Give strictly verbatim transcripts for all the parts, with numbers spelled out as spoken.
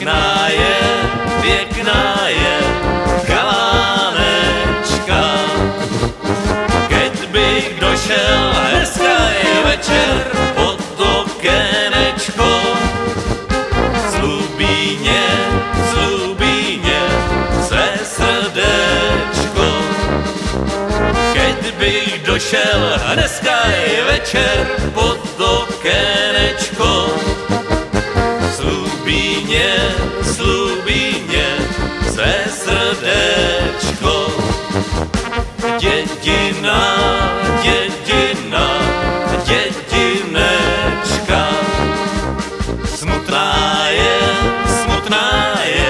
Pěkná je, pěkná je kalánečka. Keď bych došel dneska je večer pod okénečko, slubíně, slubíně své srdéčko. Keď bych došel dneska je večer pod okénečko, slubíně, slubíně své srdéčko. Dědina, dědina, dědinečka. Smutná je, smutná je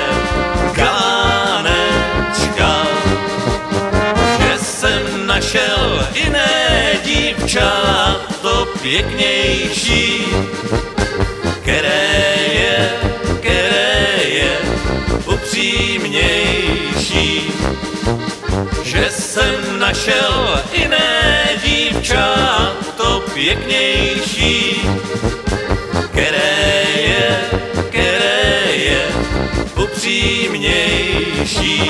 kalánečka, že jsem našel jiné dívča, to pěknější, které je, které je upřímnější. Že jsem našel jiné dívča, to pěknější, které je, které je upřímnější.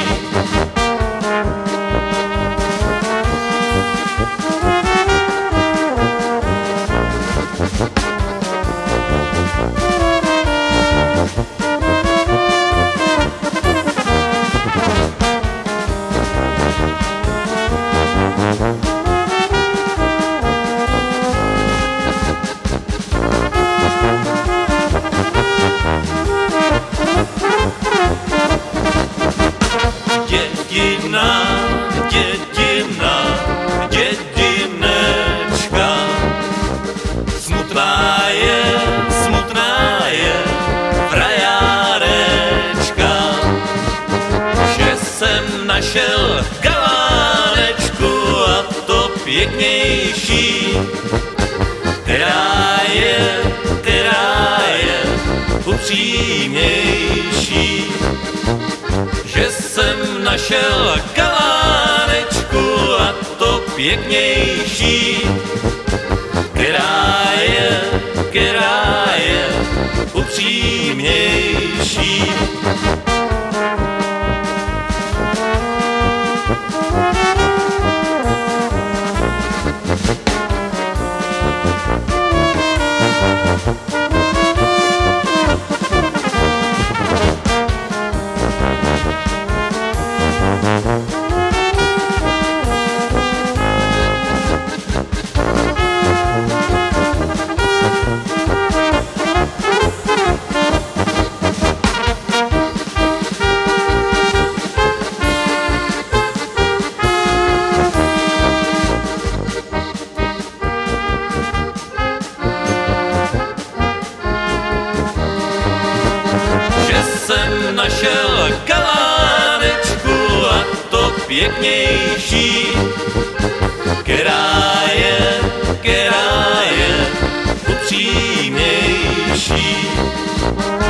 Dědina, dědina, dědinečka. Smutná je, smutná je frajárečka, že jsem našel kalánečku a to pěknější, která je, která je upřímnější. Že jsem našel kalánečku a to pěknější, která je, která je upřímnější. Jsem našel kalánečku a to pěknější, která je, která je upřímnější.